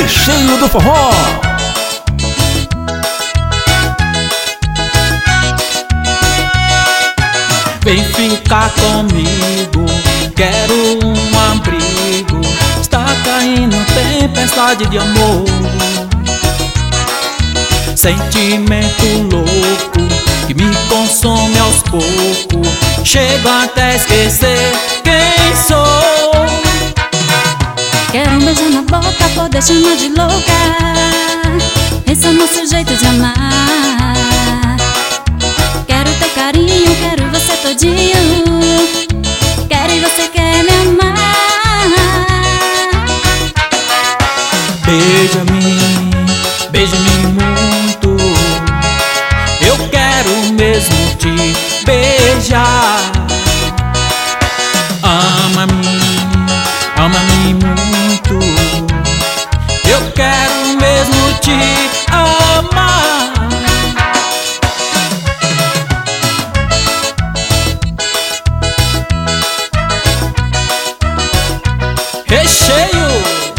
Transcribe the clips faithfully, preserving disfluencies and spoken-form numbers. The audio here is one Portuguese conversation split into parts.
Recheio do Forró. Vem ficar comigo, quero um abrigo. Está caindo tempestade de amor, sentimento louco que me consome aos poucos. Chego até esquecer quem sou. Quero um beijo na boca, poder chamar de louca. Esse é o nosso jeito de amar. Quero teu carinho, quero você todinho. Quero e você quer me amar. Beija-me, beija-me muito. Eu quero mesmo te beijar. Ama-me, ama-me muito. Eu quero mesmo te amar. Recheio.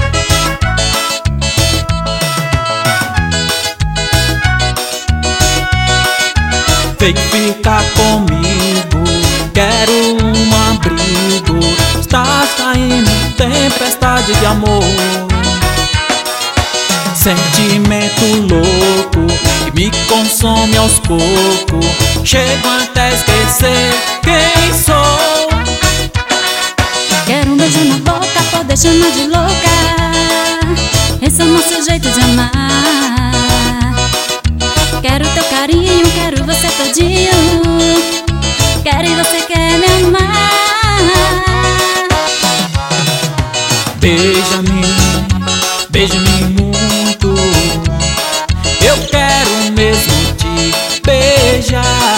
Vem ficar comigo, quero um abrigo. Estás caindo tempestade de amor, sentimento louco que me consome aos poucos. Chego até esquecer quem sou. Quero um beijo na boca, poder chamar de louca. Esse é o nosso jeito de amar. Quero teu carinho, quero você todinho. Quero e você quer me amar. Beija-me, beija-me muito. Eu quero mesmo te beijar.